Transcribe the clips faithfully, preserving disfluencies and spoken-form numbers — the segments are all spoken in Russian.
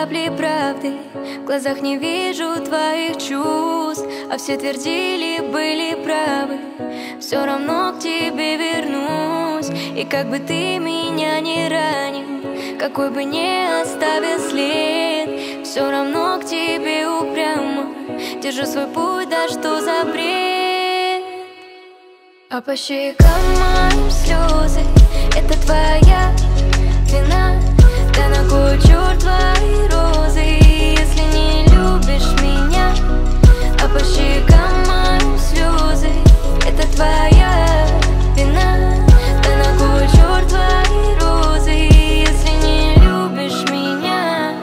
капли правды. В глазах не вижу твоих чувств, а все твердили, были правы. Все равно к тебе вернусь. И как бы ты меня не ранил, какой бы ни оставил след, все равно к тебе упрямо держу свой путь, да что за бред. А по щекам моим слезы, это твоя вина. Да на кой черт твои розы, если не любишь меня? А по щекам моим слезы, это твоя вина. Да на кой черт твои розы, если не любишь меня?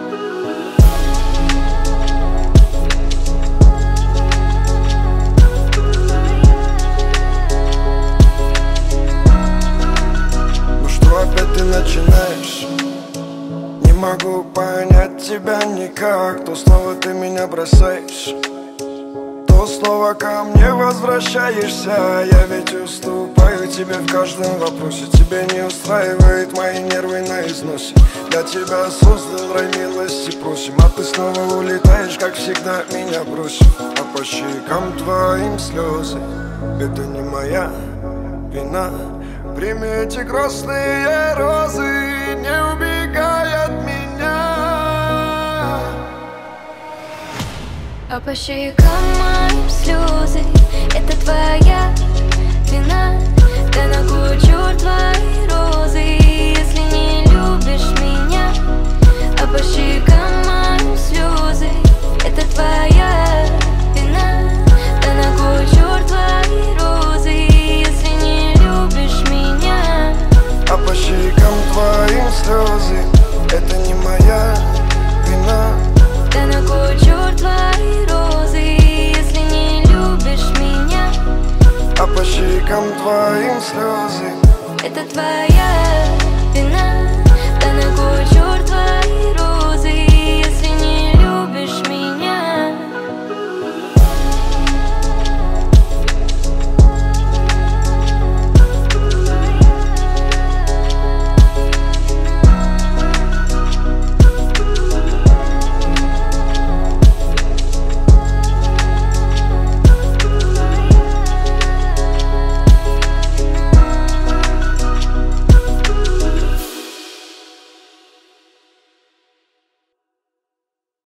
Ну что опять ты начинаешь? Не могу понять тебя никак. То снова ты меня бросаешь, то снова ко мне возвращаешься. Я ведь уступаю тебе в каждом вопросе. Тебя не устраивает мои нервы на износе. Для тебя создан рай, милости просим. А ты снова улетаешь, как всегда меня бросив. А по щекам твоим слезы, это не моя вина. Прими эти красные розы, не убегай от меня. А по щекам моим слезы, это твоя вина. Да на кой черт твои розы, если не любишь меня? А по щекам моим слезы, это твоя вина. Да на кой черт твои розы, если не любишь меня? А по щекам твоим слезы, это не моя вина. Да на кой черт твои розы, если не любишь меня? А по щекам твоим слезы.